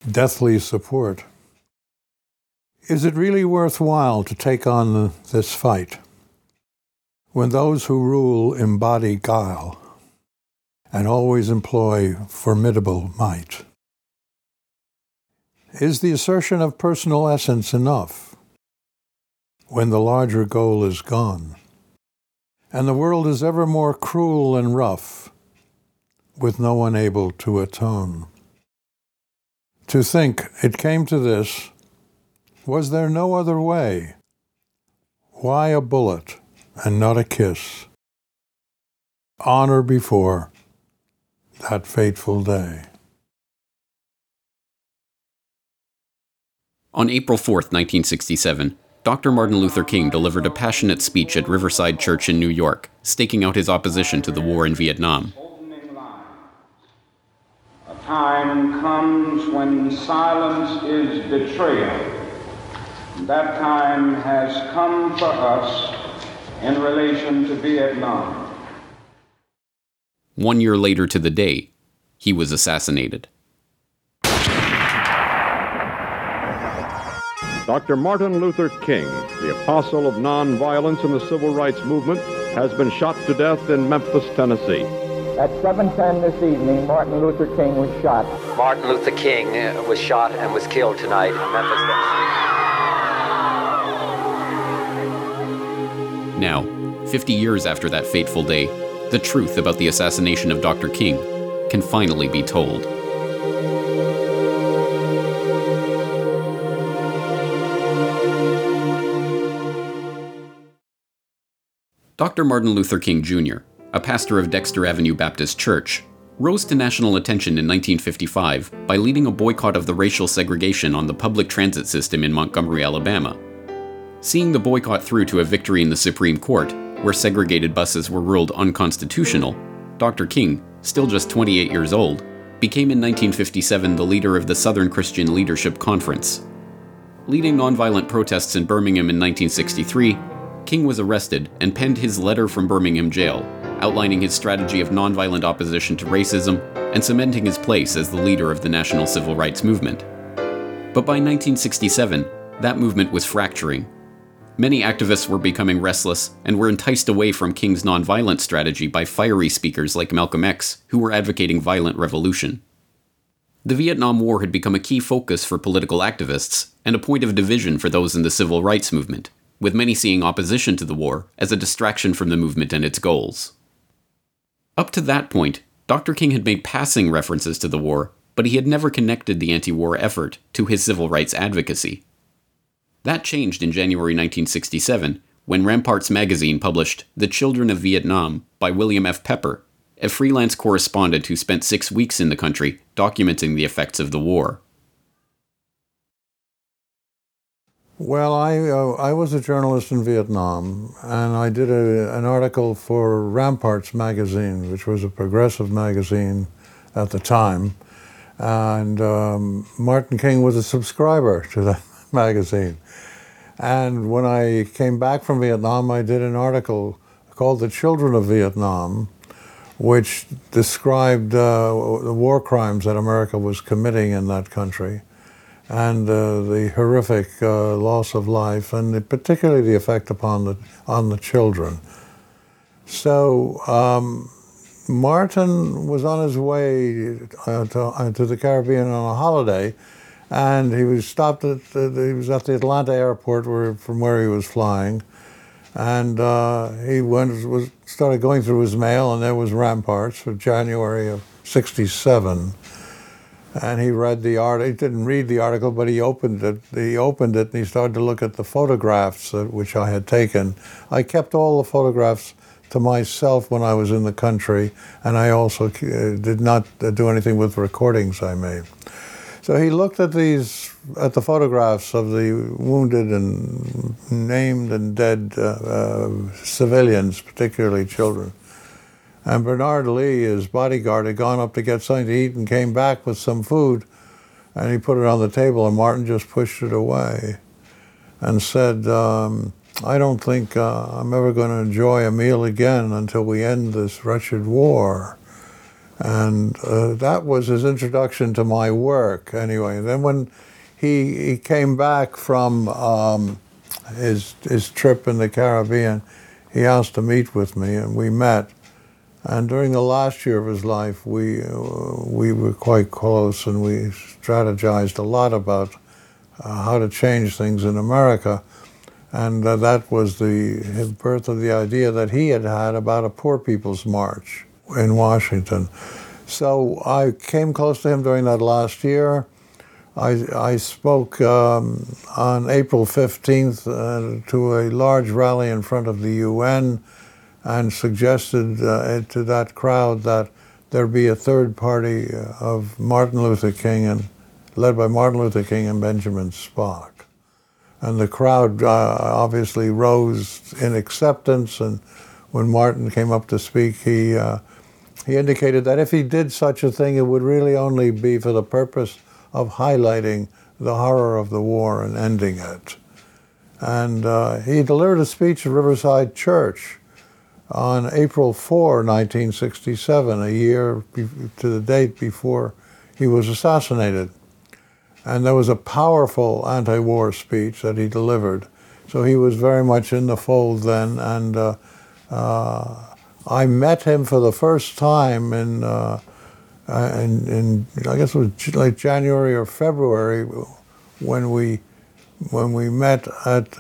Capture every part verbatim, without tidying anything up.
deathly support. Is it really worthwhile to take on the, this fight when those who rule embody guile and always employ formidable might? Is the assertion of personal essence enough when the larger goal is gone and the world is ever more cruel and rough with no one able to atone? To think it came to this, was there no other way? Why a bullet and not a kiss? Honor before that fateful day. On April fourth, nineteen sixty-seven, Doctor Martin Luther King delivered a passionate speech at Riverside Church in New York, staking out his opposition to the war in Vietnam. A time comes when silence is betrayal. That time has come for us in relation to Vietnam. One year later to the day, he was assassinated. Doctor Martin Luther King, the apostle of nonviolence in the civil rights movement, has been shot to death in Memphis, Tennessee. At seven ten this evening, Martin Luther King was shot. Martin Luther King was shot and was killed tonight in Memphis, Tennessee. Now, fifty years after that fateful day, the truth about the assassination of Doctor King can finally be told. Doctor Martin Luther King Junior, a pastor of Dexter Avenue Baptist Church, rose to national attention in nineteen fifty-five by leading a boycott of the racial segregation on the public transit system in Montgomery, Alabama. Seeing the boycott through to a victory in the Supreme Court, where segregated buses were ruled unconstitutional, Doctor King, still just twenty-eight years old, became in nineteen fifty-seven the leader of the Southern Christian Leadership Conference. Leading nonviolent protests in Birmingham in nineteen sixty-three, King was arrested and penned his Letter from Birmingham Jail, outlining his strategy of nonviolent opposition to racism and cementing his place as the leader of the national civil rights movement. But by nineteen sixty-seven, that movement was fracturing. Many activists were becoming restless and were enticed away from King's nonviolent strategy by fiery speakers like Malcolm X, who were advocating violent revolution. The Vietnam War had become a key focus for political activists and a point of division for those in the civil rights movement, with many seeing opposition to the war as a distraction from the movement and its goals. Up to that point, Doctor King had made passing references to the war, but he had never connected the anti-war effort to his civil rights advocacy. That changed in January nineteen sixty-seven, when Ramparts magazine published The Children of Vietnam by William F. Pepper, a freelance correspondent who spent six weeks in the country documenting the effects of the war. Well, I uh, I was a journalist in Vietnam, and I did a, an article for Ramparts magazine, which was a progressive magazine at the time, and um, Martin King was a subscriber to that magazine. And when I came back from Vietnam, I did an article called The Children of Vietnam, which described uh, the war crimes that America was committing in that country, and uh, the horrific uh, loss of life, and particularly the effect upon the on the children. So um, Martin was on his way uh, to, uh, to the Caribbean on a holiday, and he was stopped at the, he was at the Atlanta airport where from where he was flying, and uh, he went was started going through his mail, and there was Ramparts for January of sixty-seven. And he read the article. He didn't read the article, but he opened it. He opened it, and he started to look at the photographs uh, which I had taken. I kept all the photographs to myself when I was in the country, and I also uh, did not uh, do anything with recordings I made. So he looked at these, at the photographs of the wounded and named and dead uh, uh, civilians, particularly children. And Bernard Lee, his bodyguard, had gone up to get something to eat and came back with some food, and he put it on the table, and Martin just pushed it away and said, um, I don't think uh, I'm ever going to enjoy a meal again until we end this wretched war. And uh, that was his introduction to my work, anyway. Then when he, he came back from um, his, his trip in the Caribbean, he asked to meet with me, and we met. And during the last year of his life, we, uh, we were quite close, and we strategized a lot about uh, how to change things in America. And uh, that was the his birth of the idea that he had had about a Poor People's March in Washington. So I came close to him during that last year. I, I spoke um, on April fifteenth uh, to a large rally in front of the U N and suggested uh, to that crowd that there be a third party of Martin Luther King, and led by Martin Luther King and Benjamin Spock. And the crowd uh, obviously rose in acceptance, and when Martin came up to speak, he, uh, he indicated that if he did such a thing, it would really only be for the purpose of highlighting the horror of the war and ending it. And uh, he delivered a speech at Riverside Church on April fourth, nineteen sixty-seven, a year to the date before he was assassinated. And there was a powerful anti-war speech that he delivered. So he was very much in the fold then, and uh, uh, I met him for the first time in, uh, in, in, I guess it was like January or February, when we, when we met at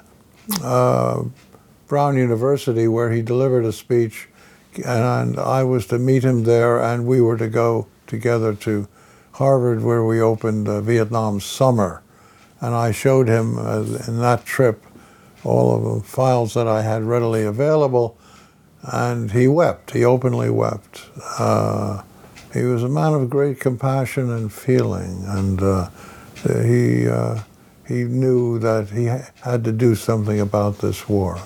uh, Brown University, where he delivered a speech, and I was to meet him there, and we were to go together to Harvard, where we opened uh, Vietnam Summer. And I showed him uh, in that trip all of the files that I had readily available, and he wept. He openly wept. Uh, he was a man of great compassion and feeling, and uh, he, uh, he knew that he had to do something about this war.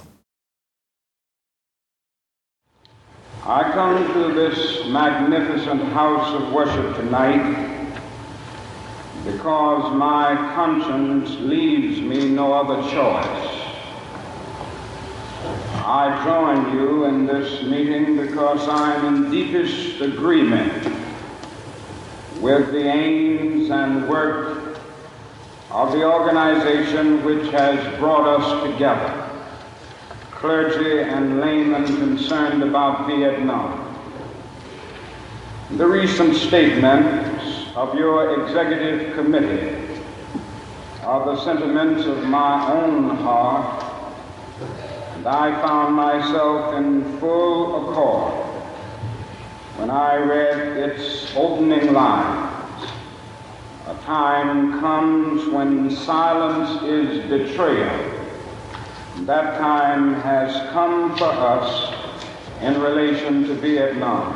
I come to this magnificent house of worship tonight because my conscience leaves me no other choice. I join you in this meeting because I'm in deepest agreement with the aims and work of the organization which has brought us together, clergy and laymen concerned about Vietnam. The recent statements of your executive committee are the sentiments of my own heart, and I found myself in full accord when I read its opening lines. A time comes when silence is betrayal. That time has come for us in relation to Vietnam.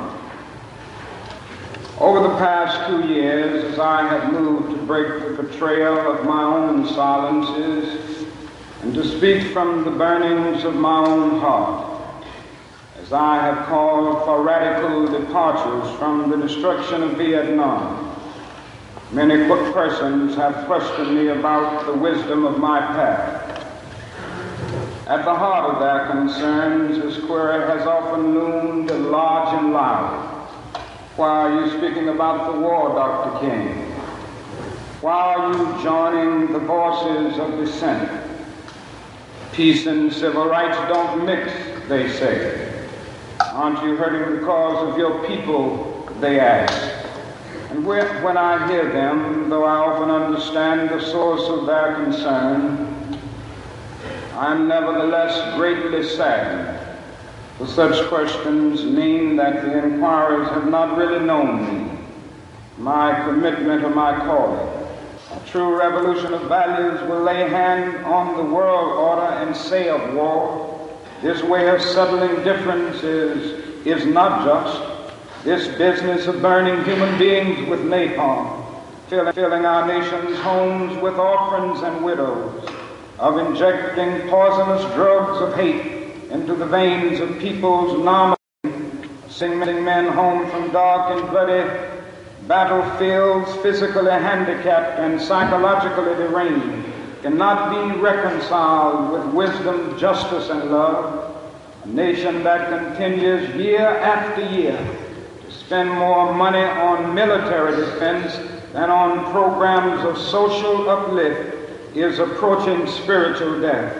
Over the past two years, as I have moved to break the betrayal of my own silences and to speak from the burnings of my own heart, as I have called for radical departures from the destruction of Vietnam, many persons have questioned me about the wisdom of my path. At the heart of their concerns, this query has often loomed large and loud. Why are you speaking about the war, Doctor King? Why are you joining the voices of dissent? Peace and civil rights don't mix, they say. Aren't you hurting the cause of your people, they ask. And when I hear them, though I often understand the source of their concern, I am nevertheless greatly saddened, for such questions mean that the inquirers have not really known me, my commitment or my calling. A true revolution of values will lay hand on the world order and say of war, this way of settling differences is not just. This business of burning human beings with napalm, filling, filling our nation's homes with orphans and widows, of injecting poisonous drugs of hate into the veins of people's nominally, sending men home from dark and bloody battlefields, physically handicapped and psychologically deranged, cannot be reconciled with wisdom, justice, and love. A nation that continues year after year to spend more money on military defense than on programs of social uplift is approaching spiritual death.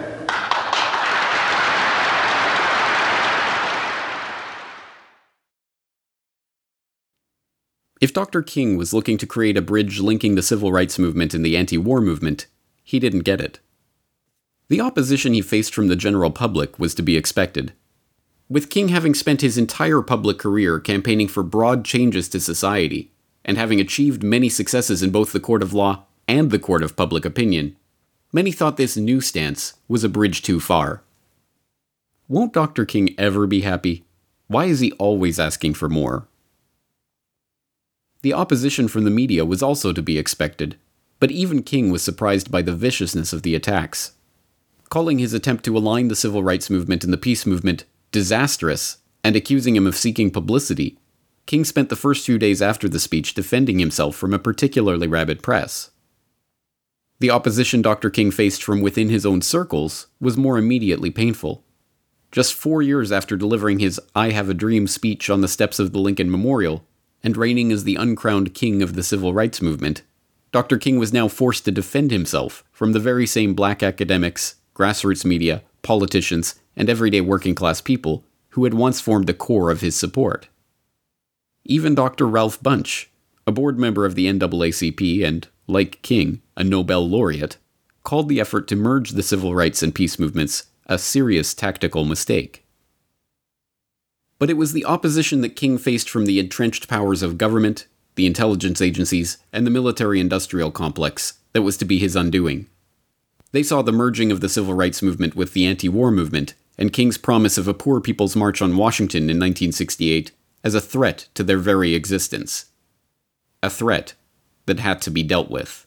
If Doctor King was looking to create a bridge linking the civil rights movement and the anti-war movement, he didn't get it. The opposition he faced from the general public was to be expected. With King having spent his entire public career campaigning for broad changes to society, and having achieved many successes in both the court of law and the court of public opinion, many thought this new stance was a bridge too far. Won't Doctor King ever be happy? Why is he always asking for more? The opposition from the media was also to be expected, but even King was surprised by the viciousness of the attacks. Calling his attempt to align the civil rights movement and the peace movement disastrous, and accusing him of seeking publicity, King spent the first few days after the speech defending himself from a particularly rabid press. The opposition Doctor King faced from within his own circles was more immediately painful. Just four years after delivering his I Have a Dream speech on the steps of the Lincoln Memorial, and reigning as the uncrowned king of the civil rights movement, Doctor King was now forced to defend himself from the very same black academics, grassroots media, politicians, and everyday working-class people who had once formed the core of his support. Even Doctor Ralph Bunche, a board member of the N double A C P and, like King, a Nobel laureate, called the effort to merge the civil rights and peace movements a serious tactical mistake. But it was the opposition that King faced from the entrenched powers of government, the intelligence agencies, and the military-industrial complex that was to be his undoing. They saw the merging of the civil rights movement with the anti-war movement, and King's promise of a Poor People's March on Washington in nineteen sixty-eight as a threat to their very existence. A threat that had to be dealt with.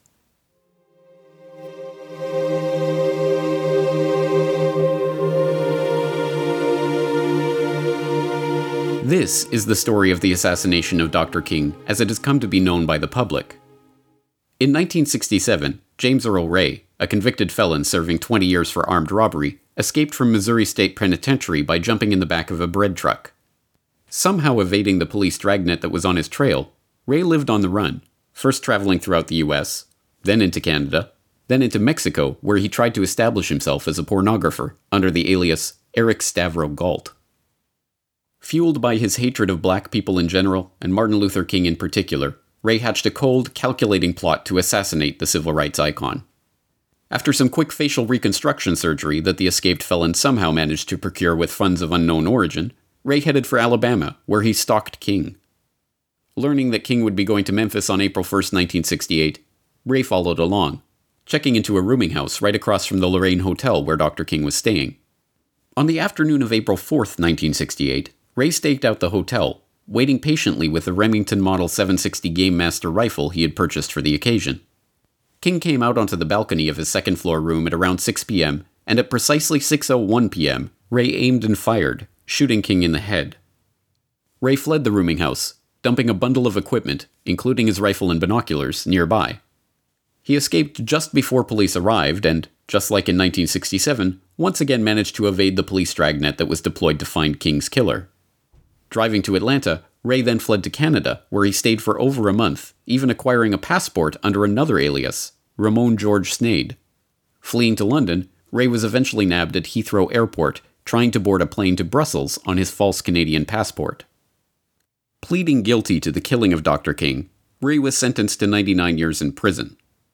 This is the story of the assassination of Doctor King as it has come to be known by the public. In nineteen sixty-seven, James Earl Ray, a convicted felon serving twenty years for armed robbery, escaped from Missouri State Penitentiary by jumping in the back of a bread truck. Somehow evading the police dragnet that was on his trail, Ray lived on the run, first traveling throughout the U S, then into Canada, then into Mexico, where he tried to establish himself as a pornographer under the alias Eric Stavro Galt. Fueled by his hatred of black people in general, and Martin Luther King in particular, Ray hatched a cold, calculating plot to assassinate the civil rights icon. After some quick facial reconstruction surgery that the escaped felon somehow managed to procure with funds of unknown origin, Ray headed for Alabama, where he stalked King. Learning that King would be going to Memphis on April first, nineteen sixty-eight, Ray followed along, checking into a rooming house right across from the Lorraine Hotel where Doctor King was staying. On the afternoon of April fourth, nineteen sixty-eight, Ray staked out the hotel, waiting patiently with the Remington Model seven sixty Game Master rifle he had purchased for the occasion. King came out onto the balcony of his second-floor room at around six p.m., and at precisely six oh one p.m., Ray aimed and fired, shooting King in the head. Ray fled the rooming house, dumping a bundle of equipment, including his rifle and binoculars, nearby. He escaped just before police arrived and, just like in nineteen sixty-seven, once again managed to evade the police dragnet that was deployed to find King's killer. Driving to Atlanta, Ray then fled to Canada, where he stayed for over a month, even acquiring a passport under another alias, Ramon George Snade. Fleeing to London, Ray was eventually nabbed at Heathrow Airport, trying to board a plane to Brussels on his false Canadian passport. Pleading guilty to the killing of Doctor King, Ray was sentenced to ninety-nine years in prison.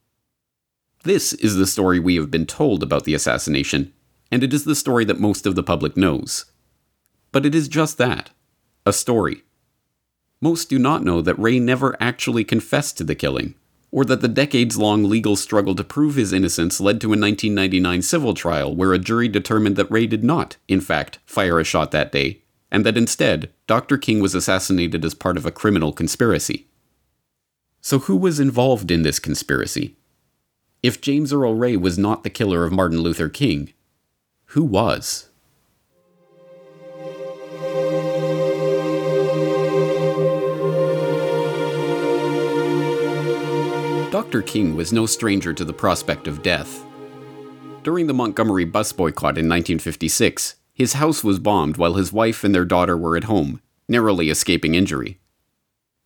This is the story we have been told about the assassination, and it is the story that most of the public knows. But it is just that. A story. Most do not know that Ray never actually confessed to the killing, or that the decades-long legal struggle to prove his innocence led to a nineteen ninety-nine civil trial where a jury determined that Ray did not, in fact, fire a shot that day, and that instead, Doctor King was assassinated as part of a criminal conspiracy. So who was involved in this conspiracy? If James Earl Ray was not the killer of Martin Luther King, who was? Doctor King was no stranger to the prospect of death. During the Montgomery bus boycott in nineteen fifty-six, his house was bombed while his wife and their daughter were at home, narrowly escaping injury.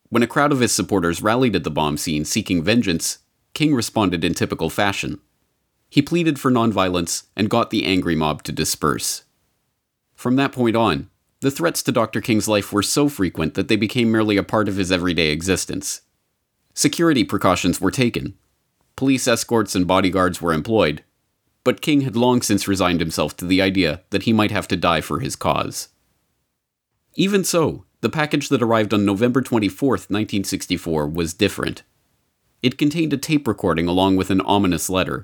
When a crowd of his supporters rallied at the bomb scene seeking vengeance, King responded in typical fashion. He pleaded for nonviolence and got the angry mob to disperse. From that point on, the threats to Doctor King's life were so frequent that they became merely a part of his everyday existence. Security precautions were taken. Police escorts and bodyguards were employed, but King had long since resigned himself to the idea that he might have to die for his cause. Even so, the package that arrived on November twenty-fourth, nineteen sixty-four was different. It contained a tape recording along with an ominous letter.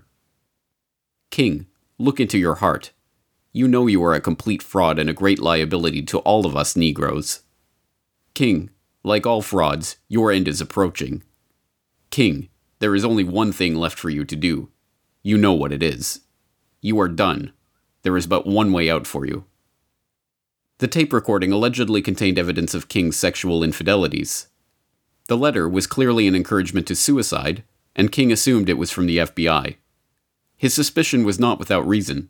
King, look into your heart. You know you are a complete fraud and a great liability to all of us Negroes. King, like all frauds, your end is approaching. King, there is only one thing left for you to do. You know what it is. You are done. There is but one way out for you. The tape recording allegedly contained evidence of King's sexual infidelities. The letter was clearly an encouragement to suicide, and King assumed it was from the F B I. His suspicion was not without reason.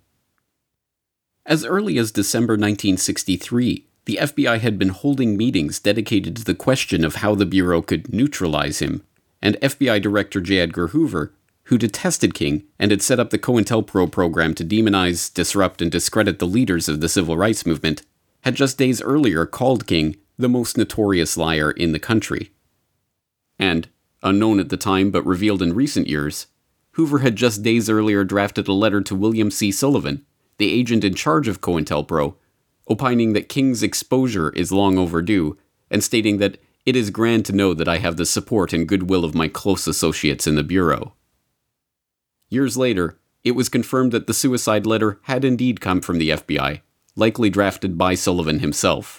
As early as December nineteen sixty-three, the F B I had been holding meetings dedicated to the question of how the Bureau could neutralize him, and F B I Director J. Edgar Hoover, who detested King and had set up the COINTELPRO program to demonize, disrupt, and discredit the leaders of the civil rights movement, had just days earlier called King the most notorious liar in the country. And, unknown at the time but revealed in recent years, Hoover had just days earlier drafted a letter to William C. Sullivan, the agent in charge of COINTELPRO, opining that King's exposure is long overdue, and stating that it is grand to know that I have the support and goodwill of my close associates in the Bureau. Years later, it was confirmed that the suicide letter had indeed come from the F B I, likely drafted by Sullivan himself.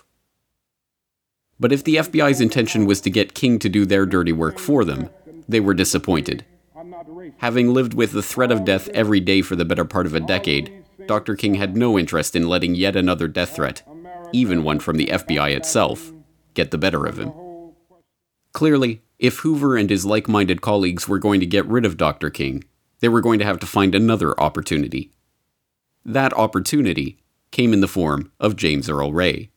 But if the F B I's intention was to get King to do their dirty work for them, they were disappointed. Having lived with the threat of death every day for the better part of a decade, Doctor King had no interest in letting yet another death threat, even one from the F B I itself, get the better of him. Clearly, if Hoover and his like-minded colleagues were going to get rid of Doctor King, they were going to have to find another opportunity. That opportunity came in the form of James Earl Ray.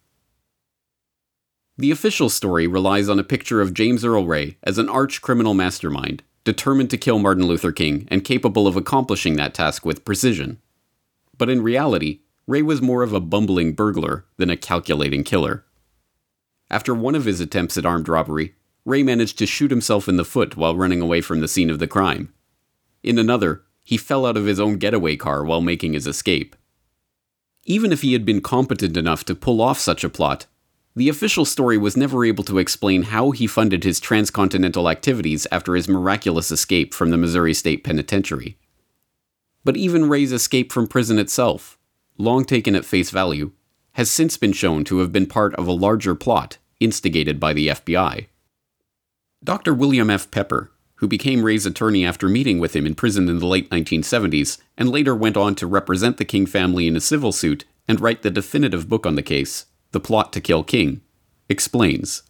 The official story relies on a picture of James Earl Ray as an arch-criminal mastermind, determined to kill Martin Luther King and capable of accomplishing that task with precision. But in reality, Ray was more of a bumbling burglar than a calculating killer. After one of his attempts at armed robbery, Ray managed to shoot himself in the foot while running away from the scene of the crime. In another, he fell out of his own getaway car while making his escape. Even if he had been competent enough to pull off such a plot, the official story was never able to explain how he funded his transcontinental activities after his miraculous escape from the Missouri State Penitentiary. But even Ray's escape from prison itself, long taken at face value, has since been shown to have been part of a larger plot instigated by the F B I. Doctor William F. Pepper, who became Ray's attorney after meeting with him in prison in the late nineteen seventies, and later went on to represent the King family in a civil suit and write the definitive book on the case, The Plot to Kill King, explains.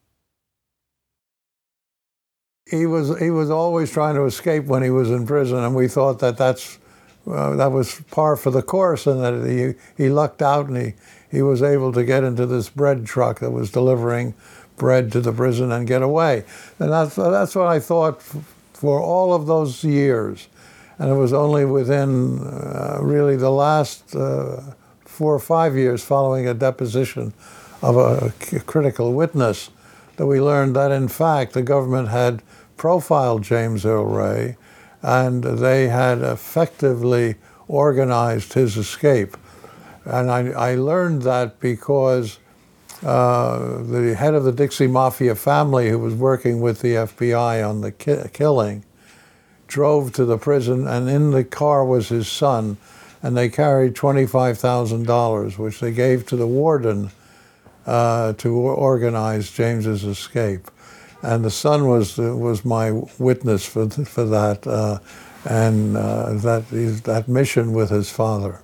He was he was always trying to escape when he was in prison, and we thought that that's uh, that was par for the course, and that he he lucked out and he he was able to get into this bread truck that was delivering bread to the prison and get away. And that's that's what I thought f- for all of those years, and it was only within uh, really the last uh, four or five years following a deposition of a c- critical witness that we learned that in fact the government had profiled James Earl Ray, and they had effectively organized his escape. And I, I learned that because uh, the head of the Dixie Mafia family, who was working with the F B I on the ki- killing, drove to the prison, and in the car was his son, and they carried twenty-five thousand dollars, which they gave to the warden uh, to organize James's escape. And the son was uh, was my witness for th- for that uh, and uh, that that mission with his father.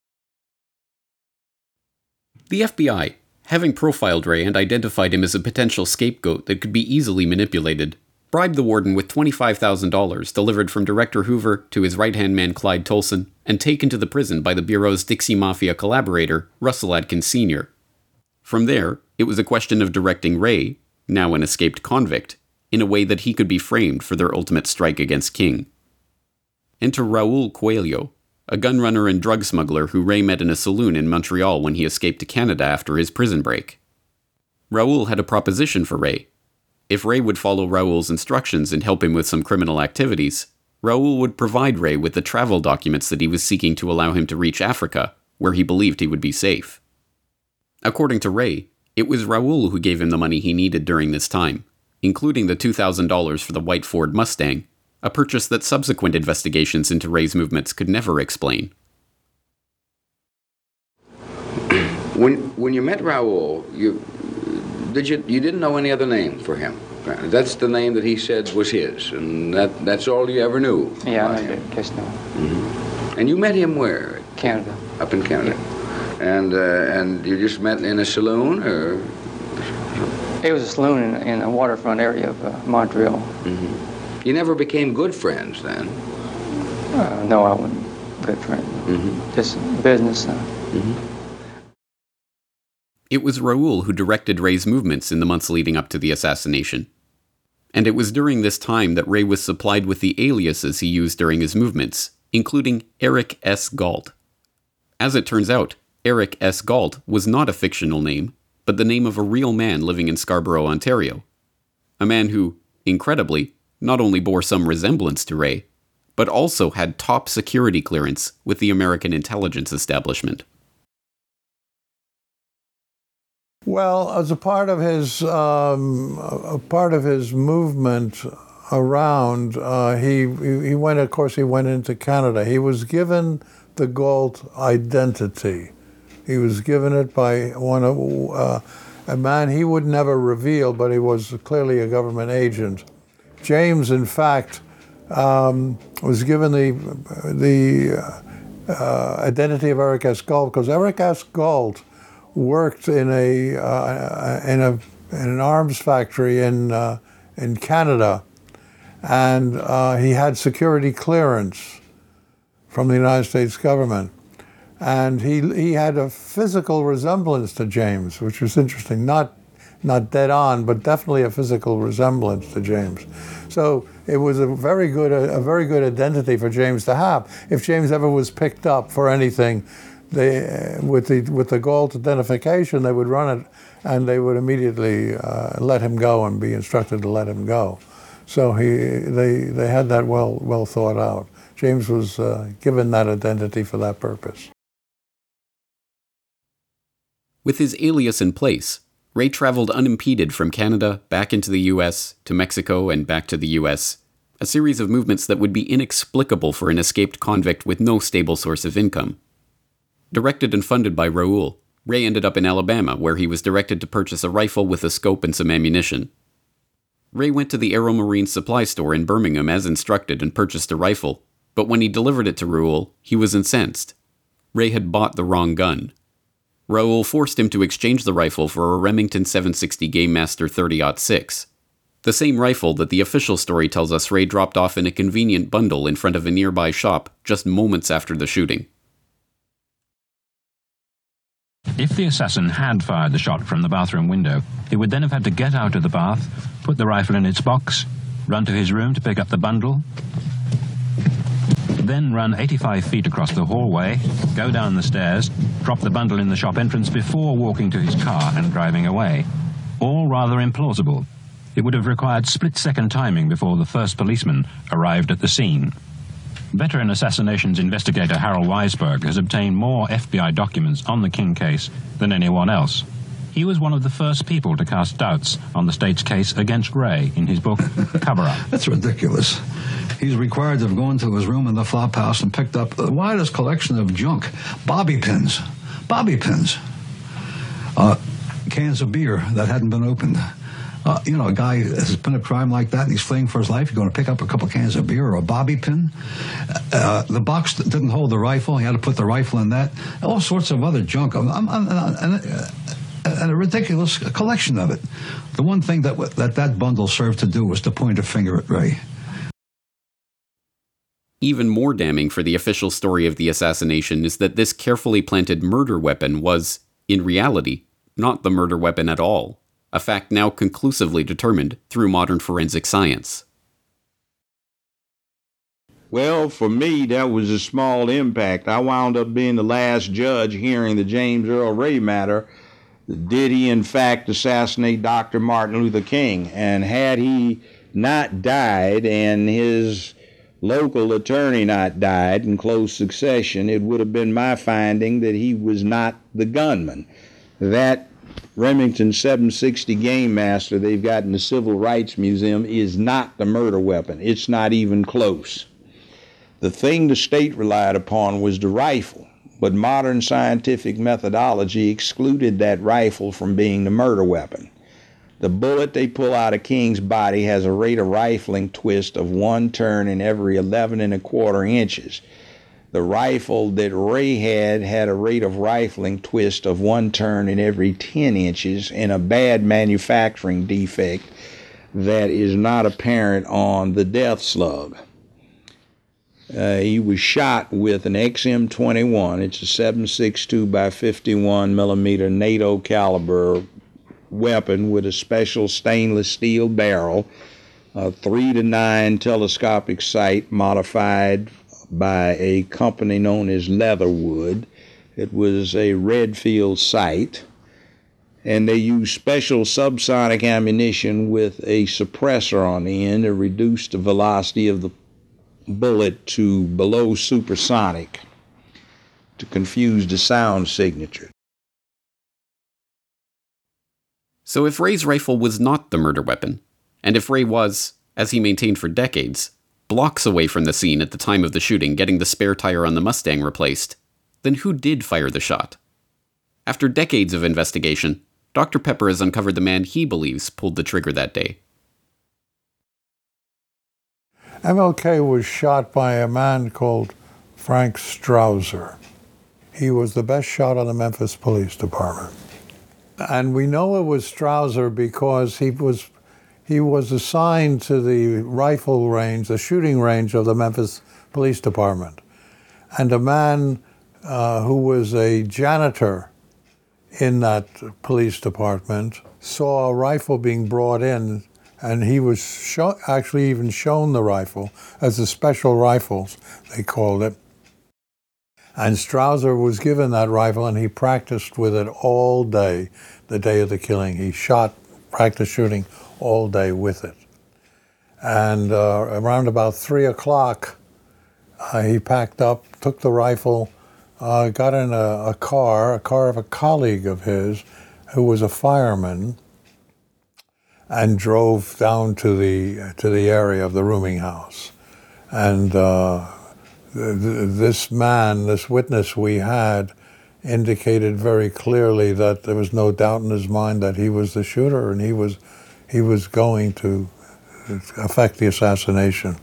The F B I, having profiled Ray and identified him as a potential scapegoat that could be easily manipulated, bribed the warden with twenty-five thousand dollars delivered from Director Hoover to his right-hand man Clyde Tolson and taken to the prison by the Bureau's Dixie Mafia collaborator, Russell Adkins Senior From there, it was a question of directing Ray, now an escaped convict, in a way that he could be framed for their ultimate strike against King. Enter Raul Coelho, a gunrunner and drug smuggler who Ray met in a saloon in Montreal when he escaped to Canada after his prison break. Raul had a proposition for Ray. If Ray would follow Raul's instructions and help him with some criminal activities, Raul would provide Ray with the travel documents that he was seeking to allow him to reach Africa, where he believed he would be safe. According to Ray, it was Raul who gave him the money he needed during this time, including the two thousand dollars for the white Ford Mustang, a purchase that subsequent investigations into Ray's movements could never explain. When when you met Raul, you did you you didn't know any other name for him. That's the name that he said was his, and that that's all you ever knew. Yeah, I did. Just know. Mm-hmm. And you met him where? Canada. Up in Canada. Yeah. And uh, and you just met in a saloon, or? It was a saloon in, in a waterfront area of uh, Montreal. Mm-hmm. You never became good friends then? Uh, no, I wasn't good friend. Mm-hmm. Just business. Uh, mm-hmm. It was Raul who directed Ray's movements in the months leading up to the assassination. And it was during this time that Ray was supplied with the aliases he used during his movements, including Eric S. Galt. As it turns out, Eric S. Galt was not a fictional name, but the name of a real man living in Scarborough, Ontario. A man who, incredibly, not only bore some resemblance to Ray, but also had top security clearance with the American intelligence establishment. Well, as a part of his um, a part of his movement around, uh, he he went. Of course, he went into Canada. He was given the Galt identity. He was given it by one of uh, a man he would never reveal, but he was clearly a government agent. James, in fact, um, was given the the uh, identity of Eric S. Galt because Eric S. Galt worked in a uh, in a in an arms factory in uh, in Canada, and uh, he had security clearance from the United States government, and he he had a physical resemblance to James, which was interesting. Not not dead on, but definitely a physical resemblance to James. So it was a very good a, a very good identity for James to have. If James ever was picked up for anything, They, uh, with the with the Galt identification, they would run it, and they would immediately uh, let him go and be instructed to let him go. So he they they had that well well thought out. James was uh, given that identity for that purpose. With his alias in place, Ray traveled unimpeded from Canada back into the U S to Mexico and back to the U S, a series of movements that would be inexplicable for an escaped convict with no stable source of income. Directed and funded by Raul, Ray ended up in Alabama, where he was directed to purchase a rifle with a scope and some ammunition. Ray went to the Aeromarine supply store in Birmingham as instructed and purchased a rifle, but when he delivered it to Raul, he was incensed. Ray had bought the wrong gun. Raul forced him to exchange the rifle for a Remington seven sixty Game Master thirty oh six, the same rifle that the official story tells us Ray dropped off in a convenient bundle in front of a nearby shop just moments after the shooting. If the assassin had fired the shot from the bathroom window, he would then have had to get out of the bath, put the rifle in its box, run to his room to pick up the bundle, then run eighty-five feet across the hallway, go down the stairs, drop the bundle in the shop entrance before walking to his car and driving away. All rather implausible. It would have required split-second timing before the first policeman arrived at the scene. Veteran assassinations investigator Harold Weisberg has obtained more F B I documents on the King case than anyone else. He was one of the first people to cast doubts on the state's case against Ray in his book, Cover-Up. That's ridiculous. He's required to have gone to his room in the flop house and picked up the widest collection of junk. Bobby pins. Bobby pins. Uh, cans of beer that hadn't been opened. Uh, you know, a guy has been a crime like that and he's fleeing for his life. You're going to pick up a couple cans of beer or a bobby pin. Uh, the box didn't hold the rifle. He had to put the rifle in that. All sorts of other junk. I'm, I'm, I'm, and, uh, and a ridiculous collection of it. The one thing that, that that bundle served to do was to point a finger at Ray. Even more damning for the official story of the assassination is that this carefully planted murder weapon was, in reality, not the murder weapon at all. a fact now conclusively determined through modern forensic science. Well, for me, that was a small impact. I wound up being the last judge hearing the James Earl Ray matter. Did he, in fact, assassinate Doctor Martin Luther King? And had he not died and his local attorney not died in close succession, it would have been my finding that he was not the gunman. That Remington seven sixty Game Master they've got in the Civil Rights Museum is not the murder weapon. It's not even close. The thing the state relied upon was the rifle, but modern scientific methodology excluded that rifle from being the murder weapon. The bullet they pull out of King's body has a rate of rifling twist of one turn in every eleven and a quarter inches. The rifle that Ray had had a rate of rifling twist of one turn in every ten inches, and a bad manufacturing defect that is not apparent on the death slug. Uh, he was shot with an X M twenty-one. It's a seven six two by fifty-one millimeter NATO caliber weapon with a special stainless steel barrel, a three to nine telescopic sight modified by a company known as Leatherwood. It was a Redfield sight, and they used special subsonic ammunition with a suppressor on the end to reduce the velocity of the bullet to below supersonic to confuse the sound signature. So if Ray's rifle was not the murder weapon, and if Ray was, as he maintained for decades, blocks away from the scene at the time of the shooting getting the spare tire on the Mustang replaced, then who did fire the shot? After decades of investigation, Doctor Pepper has uncovered the man he believes pulled the trigger that day. M L K was shot by a man called Frank Strouser. He was the best shot on the Memphis Police Department. And we know it was Strouser because he was he was assigned to the rifle range, the shooting range of the Memphis Police Department. And a man uh, who was a janitor in that police department saw a rifle being brought in, and he was show, actually even shown the rifle as the special rifles, they called it. And Strouser was given that rifle, and he practiced with it all day, the day of the killing. He shot, practiced shooting all day with it. And uh, around about three o'clock, uh, he packed up, took the rifle, uh, got in a, a car, a car of a colleague of his, who was a fireman, and drove down to the to the area of the rooming house. And uh, th- th- this man, this witness we had, indicated very clearly that there was no doubt in his mind that he was the shooter, and he was he was going to effect the assassination.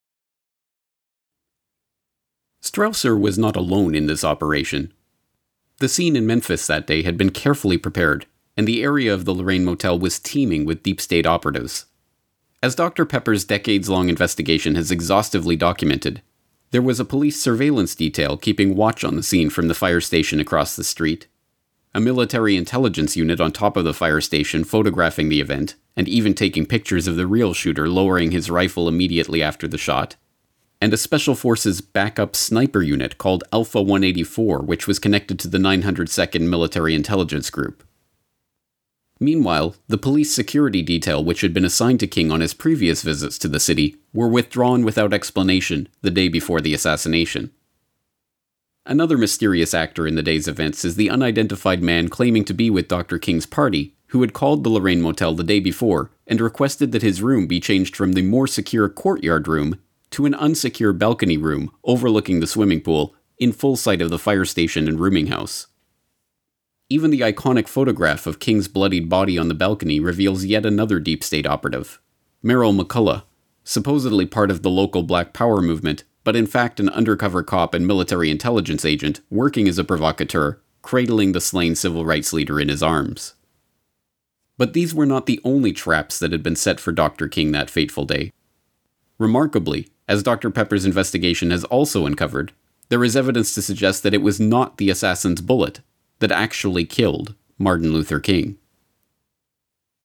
Strouser was not alone in this operation. The scene in Memphis that day had been carefully prepared, and the area of the Lorraine Motel was teeming with deep state operatives. As Doctor Pepper's decades-long investigation has exhaustively documented, there was a police surveillance detail keeping watch on the scene from the fire station across the street, a military intelligence unit on top of the fire station photographing the event, and even taking pictures of the real shooter lowering his rifle immediately after the shot, and a Special Forces backup sniper unit called Alpha one eighty-four, which was connected to the nine hundred second Military Intelligence Group. Meanwhile, the police security detail which had been assigned to King on his previous visits to the city were withdrawn without explanation the day before the assassination. Another mysterious actor in the day's events is the unidentified man claiming to be with Doctor King's party, who had called the Lorraine Motel the day before and requested that his room be changed from the more secure courtyard room to an unsecure balcony room overlooking the swimming pool in full sight of the fire station and rooming house. Even the iconic photograph of King's bloodied body on the balcony reveals yet another deep state operative, Merrill McCullough, supposedly part of the local Black Power movement, but in fact an undercover cop and military intelligence agent working as a provocateur, cradling the slain civil rights leader in his arms. But these were not the only traps that had been set for Doctor King that fateful day. Remarkably, as Doctor Pepper's investigation has also uncovered, there is evidence to suggest that it was not the assassin's bullet that actually killed Martin Luther King.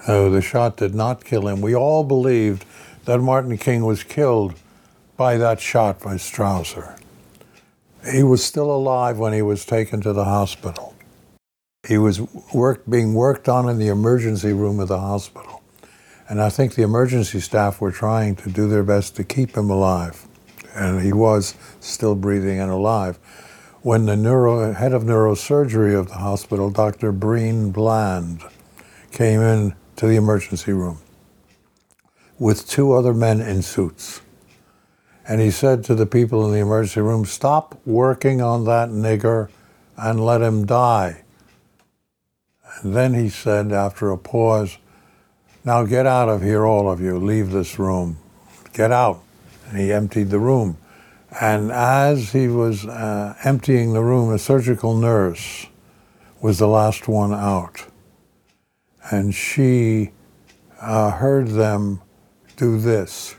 Uh, the shot did not kill him. We all believed that Martin King was killed by that shot by Strasser. He was still alive when he was taken to the hospital. He was work, being worked on in the emergency room of the hospital. And I think the emergency staff were trying to do their best to keep him alive. And he was still breathing and alive. When the neuro, head of neurosurgery of the hospital, Doctor Breen Bland, came in to the emergency room with two other men in suits. And he said to the people in the emergency room, "Stop working on that nigger and let him die." And then he said, after a pause, "Now get out of here, all of you. Leave this room. Get out." And he emptied the room. And as he was uh, emptying the room, a surgical nurse was the last one out. And she uh, heard them do this,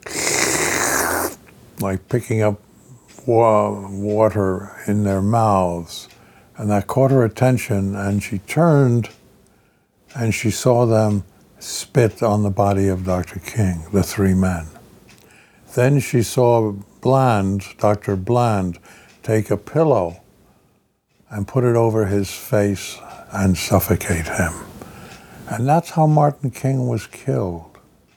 like picking up wa- water in their mouths. And that caught her attention, and she turned and she saw them spit on the body of Doctor King, the three men. Then she saw Bland, Doctor Bland, take a pillow and put it over his face and suffocate him. And that's how Martin King was killed.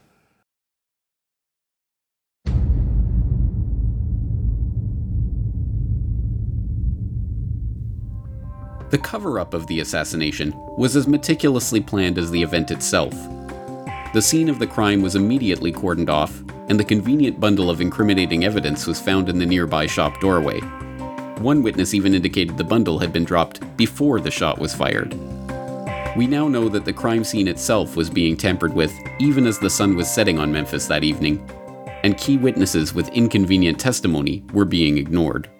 The cover-up of the assassination was as meticulously planned as the event itself. The scene of the crime was immediately cordoned off, and the convenient bundle of incriminating evidence was found in the nearby shop doorway. One witness even indicated the bundle had been dropped before the shot was fired. We now know that the crime scene itself was being tampered with even as the sun was setting on Memphis that evening, and key witnesses with inconvenient testimony were being ignored.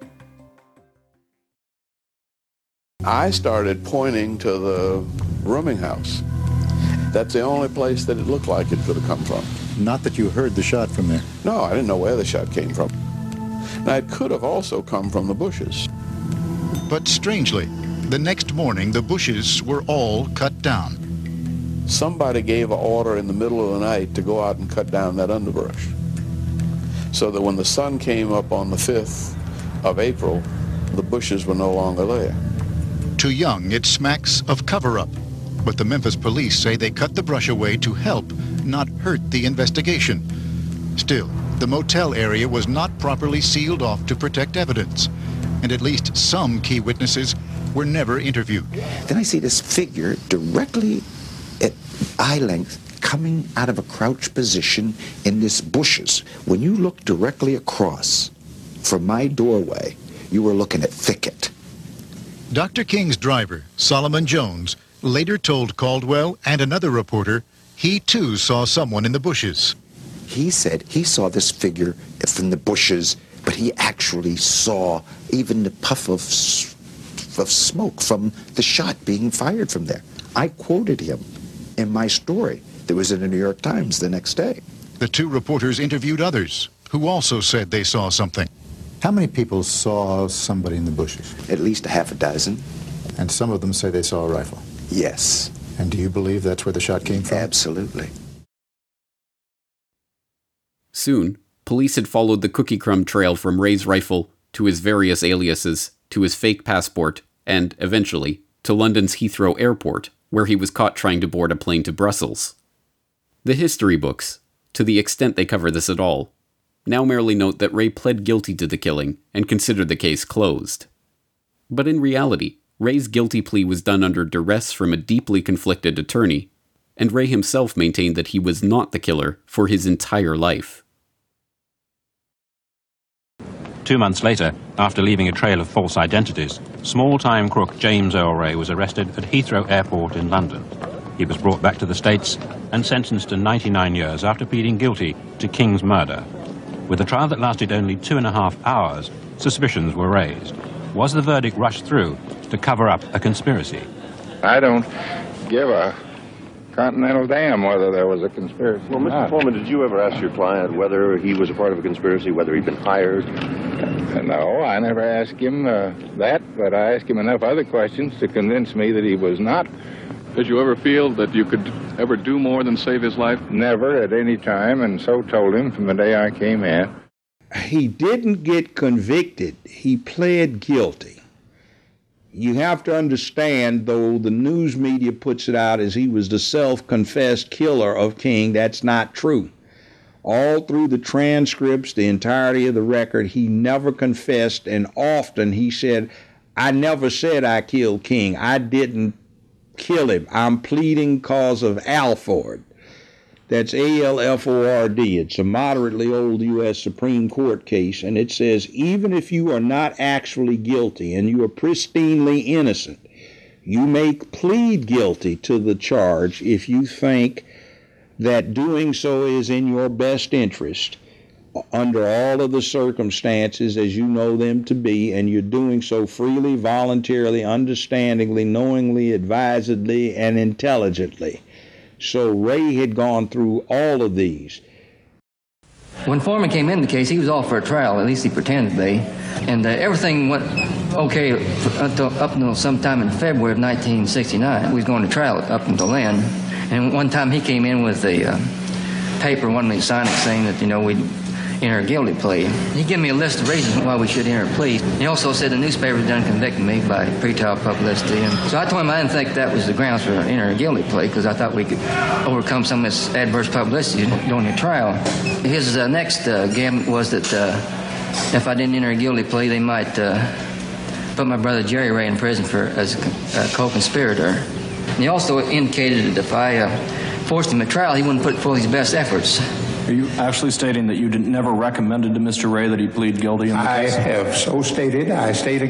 I started pointing to the rooming house. That's the only place that it looked like it could have come from. Not that you heard the shot from there? No, I didn't know where the shot came from. Now, it could have also come from the bushes. But strangely, the next morning, the bushes were all cut down. Somebody gave an order in the middle of the night to go out and cut down that underbrush, so that when the sun came up on the fifth of April, the bushes were no longer there. To Young, it smacks of cover-up. But the Memphis police say they cut the brush away to help, not hurt the investigation. Still, the motel area was not properly sealed off to protect evidence, and at least some key witnesses were never interviewed. Then I see this figure directly at eye length coming out of a crouched position in this bushes. When you look directly across from my doorway, you were looking at thicket. Doctor King's driver, Solomon Jones, later told Caldwell and another reporter he too saw someone in the bushes. He said he saw this figure from the bushes, but he actually saw even the puff of, of smoke from the shot being fired from there. I quoted him in my story that was in the New York Times the next day. The two reporters interviewed others who also said they saw something. How many people saw somebody in the bushes? At least a half a dozen. And some of them say they saw a rifle? Yes. And do you believe that's where the shot came from? Absolutely. Soon, police had followed the cookie crumb trail from Ray's rifle to his various aliases, to his fake passport, and, eventually, to London's Heathrow Airport, where he was caught trying to board a plane to Brussels. The history books, to the extent they cover this at all, now merely note that Ray pled guilty to the killing and considered the case closed. But in reality, Ray's guilty plea was done under duress from a deeply conflicted attorney, and Ray himself maintained that he was not the killer for his entire life. Two months later, after leaving a trail of false identities, small-time crook James Earl Ray was arrested at Heathrow Airport in London. He was brought back to the States and sentenced to ninety-nine years after pleading guilty to King's murder. With a trial that lasted only two and a half hours, suspicions were raised. Was the verdict rushed through to cover up a conspiracy? I don't give a continental damn whether there was a conspiracy. Well, Mister Foreman, did you ever ask your client whether he was a part of a conspiracy, whether he'd been hired? Uh, no, I never asked him uh, that, but I asked him enough other questions to convince me that he was not Did you ever feel that you could ever do more than save his life? Never at any time, and so told him from the day I came in. He didn't get convicted. He pled guilty. You have to understand, though the news media puts it out as he was the self-confessed killer of King, that's not true. All through the transcripts, the entirety of the record, he never confessed, and often he said, I never said I killed King. I didn't kill him. I'm pleading cause of Alford. That's A L F O R D. It's a moderately old U S Supreme Court case, and it says even if you are not actually guilty and you are pristinely innocent, you may plead guilty to the charge if you think that doing so is in your best interest under all of the circumstances as you know them to be, and you're doing so freely, voluntarily, understandingly, knowingly, advisedly, and intelligently. So Ray had gone through all of these. When Foreman came in the case, he was off for a trial, at least he pretended to be, and uh, everything went okay for, until, up until sometime in February of nineteen sixty-nine. We was going to trial up until then, and one time he came in with a uh, paper, wanted me to sign it, saying that, you know, we'd enter a guilty plea. He gave me a list of reasons why we should enter a plea. He also said the newspaper done convicted me by pretrial publicity. And so I told him I didn't think that was the grounds for entering a guilty plea, because I thought we could overcome some of this adverse publicity during the trial. His uh, next uh, gambit was that uh, if I didn't enter a guilty plea, they might uh, put my brother Jerry Ray in prison for as a, a co-conspirator. And he also indicated that if I uh, forced him at trial, he wouldn't put forth his best efforts. Are you actually stating that you didn't, never recommended to Mister Ray that he plead guilty in the I case? I have so stated. I state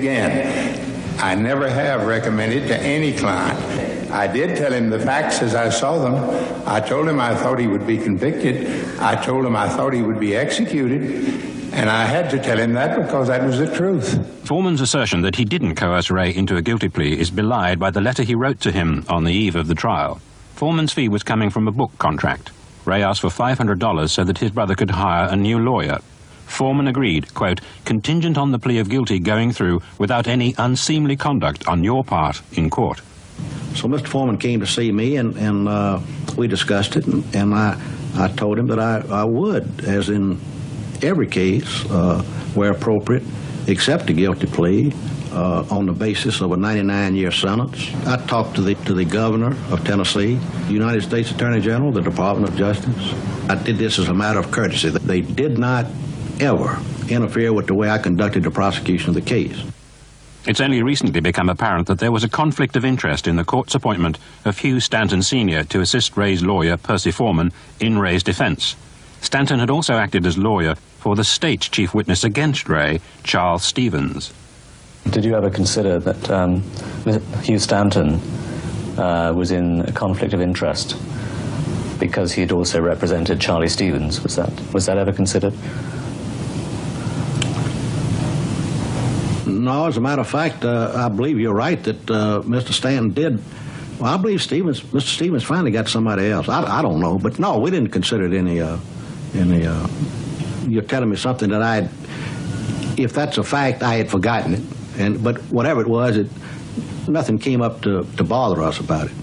again. I never have recommended to any client. I did tell him the facts as I saw them. I told him I thought he would be convicted. I told him I thought he would be executed. And I had to tell him that because that was the truth. Foreman's assertion that he didn't coerce Ray into a guilty plea is belied by the letter he wrote to him on the eve of the trial. Foreman's fee was coming from a book contract. Ray asked for five hundred dollars so that his brother could hire a new lawyer. Foreman agreed, quote, contingent on the plea of guilty going through without any unseemly conduct on your part in court. So Mister Foreman came to see me, and, and uh, we discussed it, and, and I, I told him that I, I would, as in every case, uh, where appropriate, accept a guilty plea uh, on the basis of a ninety-nine year sentence. I talked to the, to the governor of Tennessee, the United States Attorney General, the Department of Justice. I did this as a matter of courtesy. They did not ever interfere with the way I conducted the prosecution of the case. It's only recently become apparent that there was a conflict of interest in the court's appointment of Hugh Stanton Senior to assist Ray's lawyer, Percy Foreman, in Ray's defense. Stanton had also acted as lawyer for the state's chief witness against Ray, Charles Stevens. Did you ever consider that um, Hugh Stanton uh, was in a conflict of interest because he had also represented Charlie Stevens? Was that, was that ever considered? No, as a matter of fact, uh, I believe you're right that uh, Mister Stanton did. Well, I believe Stevens, Mister Stevens finally got somebody else. I, I don't know, but no, we didn't consider it any, uh, any, uh, you're telling me something that I had, if that's a fact, I had forgotten it. And, but whatever it was, it, nothing came up to, to bother us about it.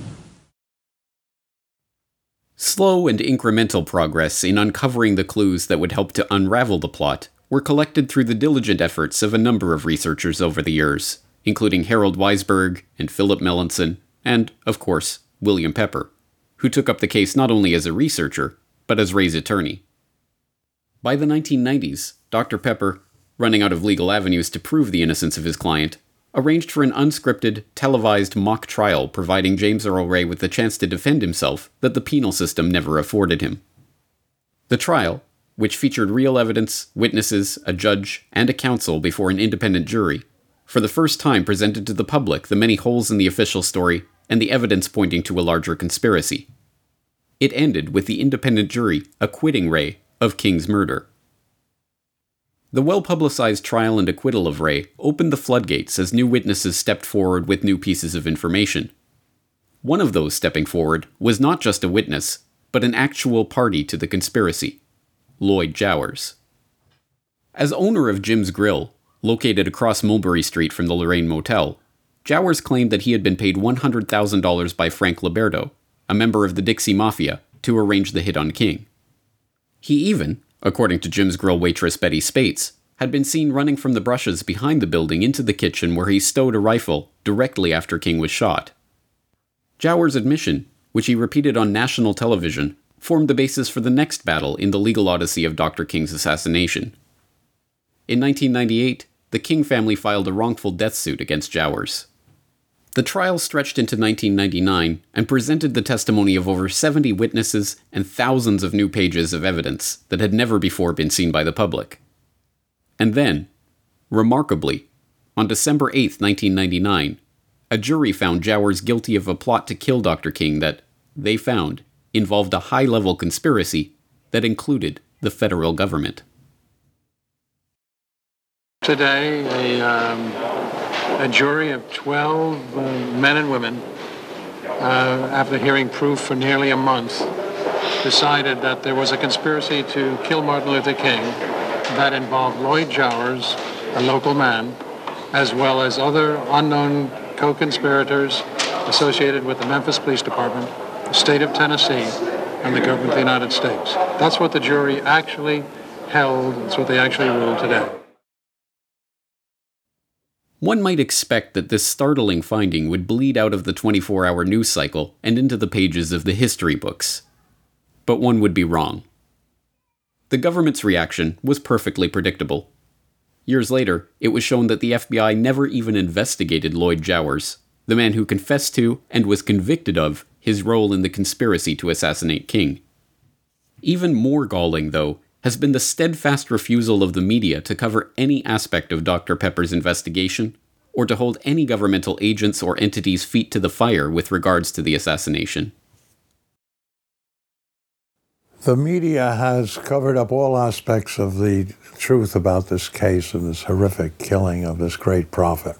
Slow and incremental progress in uncovering the clues that would help to unravel the plot were collected through the diligent efforts of a number of researchers over the years, including Harold Weisberg and Philip Melanson, and, of course, William Pepper, who took up the case not only as a researcher, but as Ray's attorney. By the nineteen nineties, Doctor Pepper, running out of legal avenues to prove the innocence of his client, arranged for an unscripted, televised mock trial providing James Earl Ray with the chance to defend himself that the penal system never afforded him. The trial, which featured real evidence, witnesses, a judge, and a counsel before an independent jury, for the first time presented to the public the many holes in the official story and the evidence pointing to a larger conspiracy. It ended with the independent jury acquitting Ray of King's murder. The well-publicized trial and acquittal of Ray opened the floodgates as new witnesses stepped forward with new pieces of information. One of those stepping forward was not just a witness, but an actual party to the conspiracy, Lloyd Jowers. As owner of Jim's Grill, located across Mulberry Street from the Lorraine Motel, Jowers claimed that he had been paid one hundred thousand dollars by Frank Liberto, a member of the Dixie Mafia, to arrange the hit on King. He even, according to Jim's Grill waitress Betty Spates, had been seen running from the brushes behind the building into the kitchen where he stowed a rifle directly after King was shot. Jowers' admission, which he repeated on national television, formed the basis for the next battle in the legal odyssey of Doctor King's assassination. In nineteen ninety-eight, the King family filed a wrongful death suit against Jowers. The trial stretched into nineteen ninety-nine and presented the testimony of over seventy witnesses and thousands of new pages of evidence that had never before been seen by the public. And then, remarkably, on December eighth, nineteen ninety-nine, a jury found Jowers guilty of a plot to kill Doctor King that, they found, involved a high-level conspiracy that included the federal government. Today, a, um, a jury of twelve uh, men and women, uh, after hearing proof for nearly a month, decided that there was a conspiracy to kill Martin Luther King that involved Lloyd Jowers, a local man, as well as other unknown co-conspirators associated with the Memphis Police Department, the state of Tennessee, and the government of the United States. That's what the jury actually held. That's what they actually ruled today. One might expect that this startling finding would bleed out of the twenty-four hour news cycle and into the pages of the history books. But one would be wrong. The government's reaction was perfectly predictable. Years later, it was shown that the F B I never even investigated Lloyd Jowers, the man who confessed to, and was convicted of, his role in the conspiracy to assassinate King. Even more galling, though, has been the steadfast refusal of the media to cover any aspect of Doctor Pepper's investigation, or to hold any governmental agents or entities' feet to the fire with regards to the assassination. The media has covered up all aspects of the truth about this case and this horrific killing of this great prophet.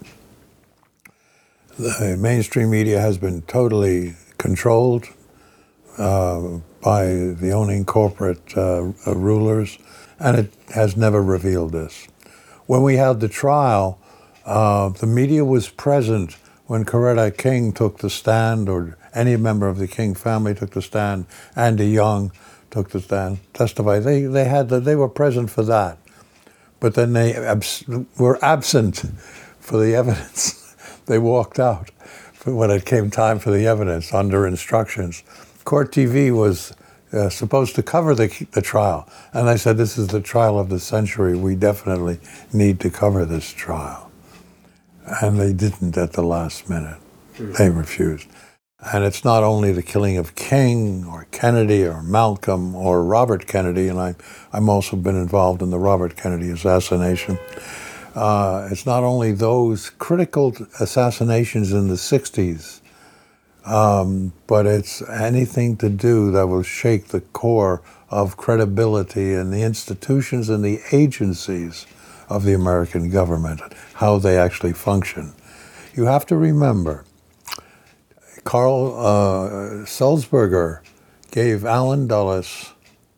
The mainstream media has been totally controlled uh, by the owning corporate uh, rulers, and it has never revealed this. When we had the trial, uh, the media was present when Coretta King took the stand, or any member of the King family took the stand. Andy Young took the stand, testified. They they had the, they were present for that, but then they abs- were absent for the evidence. They walked out when it came time for the evidence under instructions. Court T V was uh, supposed to cover the the trial, and I said, "This is the trial of the century. We definitely need to cover this trial," and they didn't at the last minute. They refused. And it's not only the killing of King or Kennedy or Malcolm or Robert Kennedy, and I, I'm also been involved in the Robert Kennedy assassination. Uh, it's not only those critical assassinations in the sixties, um, but it's anything to do that will shake the core of credibility in the institutions and the agencies of the American government, how they actually function. You have to remember, Carl uh, Sulzberger gave Allen Dulles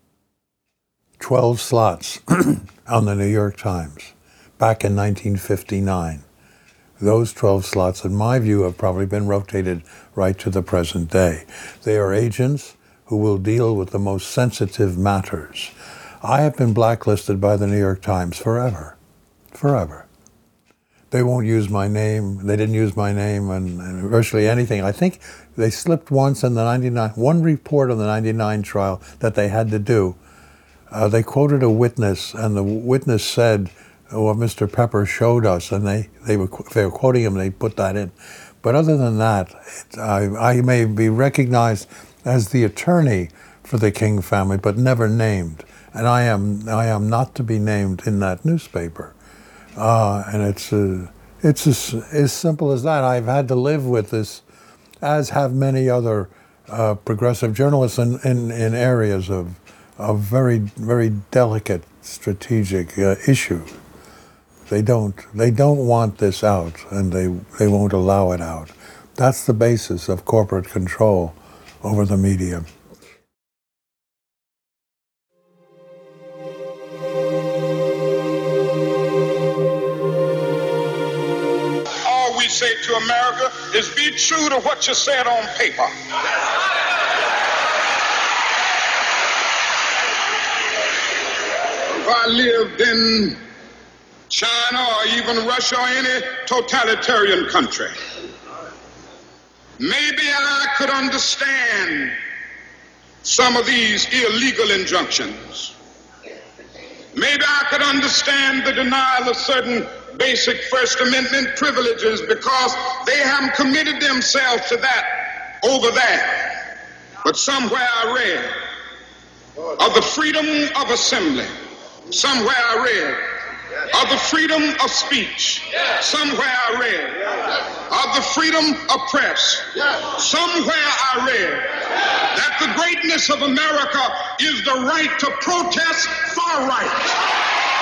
twelve slots on the New York Times back in nineteen fifty-nine. Those twelve slots, in my view, have probably been rotated right to the present day. They are agents who will deal with the most sensitive matters. I have been blacklisted by the New York Times forever, forever. They won't use my name. They didn't use my name and, and virtually anything. I think they slipped once in the ninety-nine, one report on the ninety-nine trial that they had to do. Uh, they quoted a witness, and the witness said, what Mister Pepper showed us, and they, they, were, they were quoting him, they put that in. But other than that, it, I, I may be recognized as the attorney for the King family, but never named. And I am, I am not to be named in that newspaper. Uh, and it's uh, it's as, as simple as that. I've had to live with this, as have many other uh, progressive journalists in, in, in areas of of very very delicate strategic uh, issue. They don't they don't want this out, and they they won't allow it out. That's the basis of corporate control over the media. say to America is be true to what you said on paper. If I lived in China or even Russia or any totalitarian country, maybe I could understand some of these illegal injunctions. Maybe I could understand the denial of certain basic First Amendment privileges because they haven't committed themselves to that over there. But somewhere I read of the freedom of assembly. Somewhere I read of the freedom of speech. Somewhere I read of the freedom of press. Somewhere I read that the greatness of America is the right to protest far right.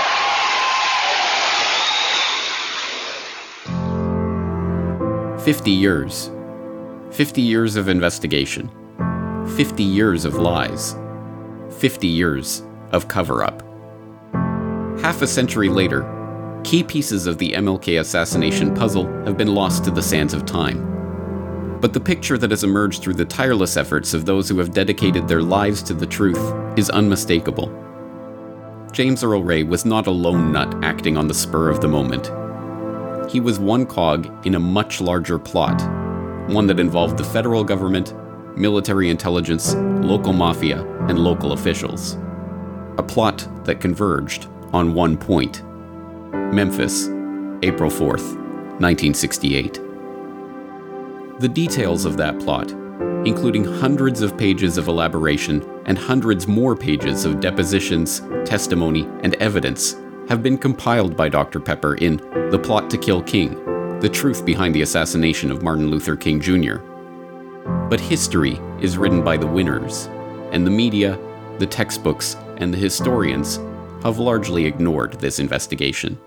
Fifty years. Fifty years of investigation. Fifty years of lies. Fifty years of cover-up. Half a century later, key pieces of the M L K assassination puzzle have been lost to the sands of time. But the picture that has emerged through the tireless efforts of those who have dedicated their lives to the truth is unmistakable. James Earl Ray was not a lone nut acting on the spur of the moment. He was one cog in a much larger plot, one that involved the federal government, military intelligence, local mafia, and local officials. A plot that converged on one point: Memphis, April fourth, nineteen sixty-eight. The details of that plot, including hundreds of pages of elaboration and hundreds more pages of depositions, testimony, and evidence, have been compiled by Doctor Pepper in The Plot to Kill King, The Truth Behind the Assassination of Martin Luther King Junior But history is written by the winners, and the media, the textbooks, and the historians have largely ignored this investigation.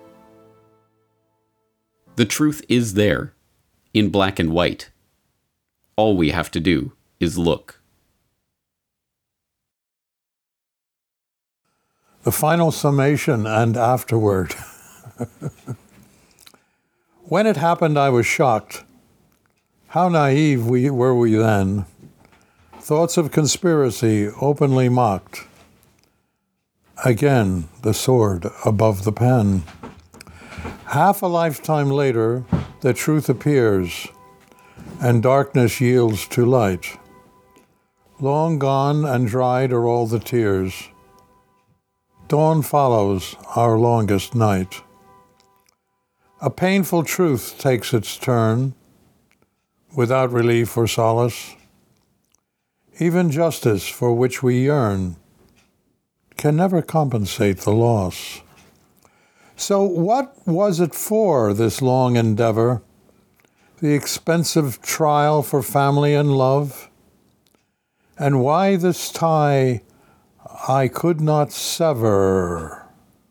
The truth is there, in black and white. All we have to do is look. The final summation and afterward. When it happened, I was shocked. How naive we, were we then? Thoughts of conspiracy openly mocked. Again, the sword above the pen. Half a lifetime later, the truth appears, and darkness yields to light. Long gone and dried are all the tears. Dawn follows our longest night. A painful truth takes its turn, without relief or solace. Even justice for which we yearn can never compensate the loss. So what was it for, this long endeavor? The expensive trial for family and love? And why this tie I could not sever,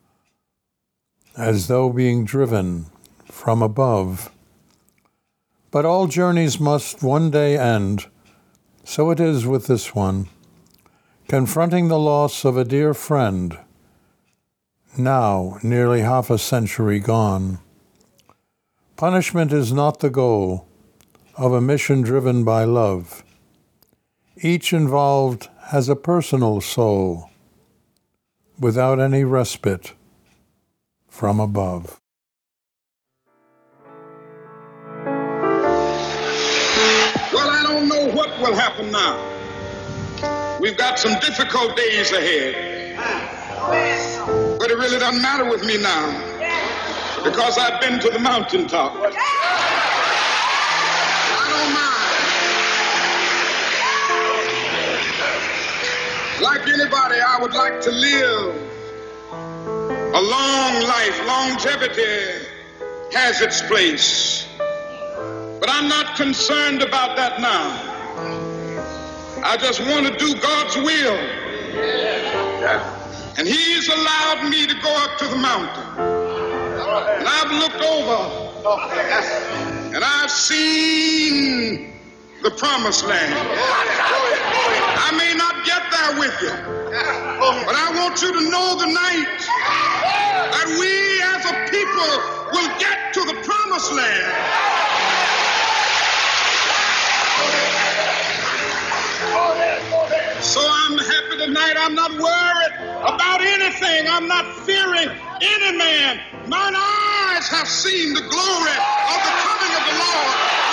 as though being driven from above? But all journeys must one day end. So it is with this one, confronting the loss of a dear friend, now nearly half a century gone. Punishment is not the goal of a mission driven by love. Each involved has a personal soul, without any respite from above. Well, I don't know what will happen now. We've got some difficult days ahead. But it really doesn't matter with me now, because I've been to the mountaintop. I don't mind. Like anybody, I would like to live a long life. Longevity has its place. But I'm not concerned about that now. I just want to do God's will. And He's allowed me to go up to the mountain. And I've looked over and I've seen the promised land. I may not get there with you, but I want you to know tonight that we as a people will get to the promised land. So I'm happy tonight. I'm not worried about anything. I'm not fearing any man. Mine eyes have seen the glory of the coming of the Lord.